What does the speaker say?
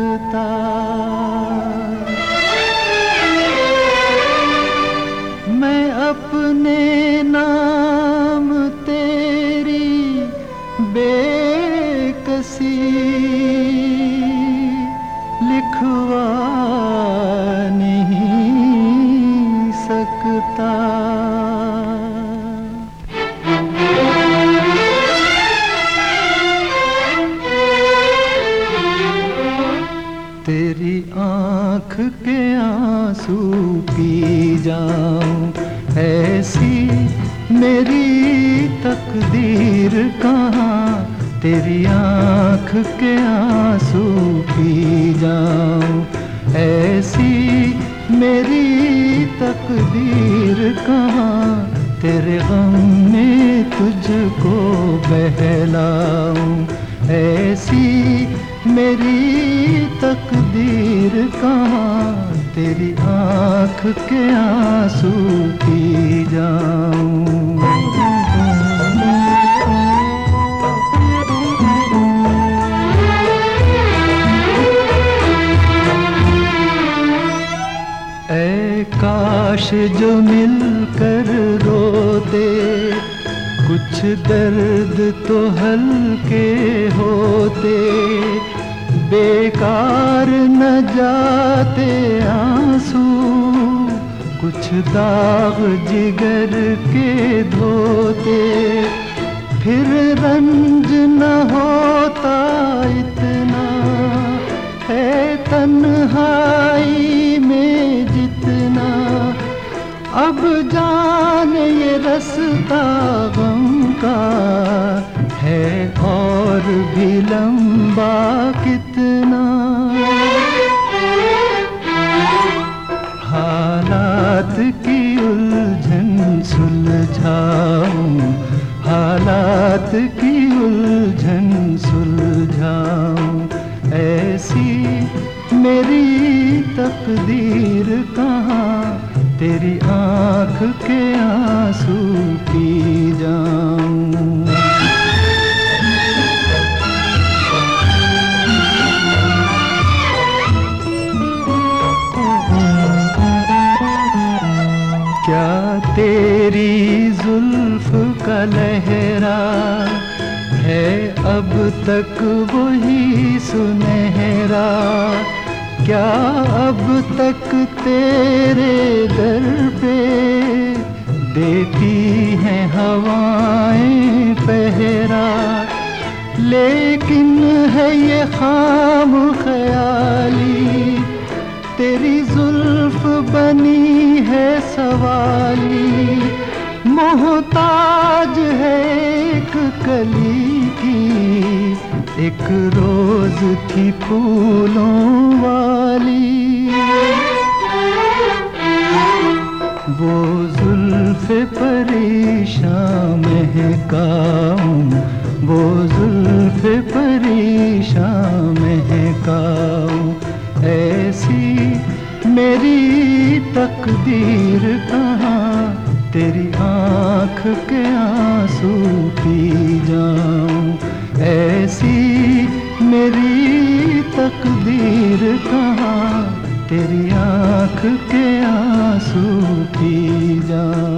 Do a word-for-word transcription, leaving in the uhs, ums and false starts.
सकता। मैं अपने नाम तेरी बेकसी लिखवा नहीं सकता। तेरी आँख के आंसू पी जाऊं, ऐसी मेरी तकदीर कहाँ। तेरी आँख के आंसू पी जाऊं, ऐसी मेरी तकदीर कहाँ। तेरे गम में तुझको बहलाऊं, ऐसी मेरी तकदीर कहाँ। तेरी आँख के आंसू पी जाऊं। ऐ काश जो मिलकर रोते, कुछ दर्द तो हल्के होते। बेकार न जाते आंसू, कुछ दाग जिगर के धोते। फिर रंज न होता इतना, है तन्हाई में जितना। अब जान ये रास्ता गम का है, और भी लंबा कितना। हालात की उलझन सुलझाऊं, हालात की उलझन सुलझाऊं। ऐसी मेरी तकदीर कहाँ। तेरी आँख के आंसू पी जाऊं। क्या तेरी जुल्फ का लहरा है अब तक वही सुनहरा। क्या अब तक तेरे दर पे देती हैं हवाएं पहरा। लेकिन है ये खाम ख्याली, तेरी जुल्फ बनी है सवाली। मोहताज है एक कली की, एक रोज थी फूलों वाली। वो जुल्फ़े परेशान महकाऊं, वो जुल्फ़े परेशान महकाऊं। ऐसी मेरी तकदीर कहाँ। तेरी आँख के आंसू पी जाऊं, ऐसी मेरी तकदीर कहाँ। तेरी आँख के आंसू पी जाऊं।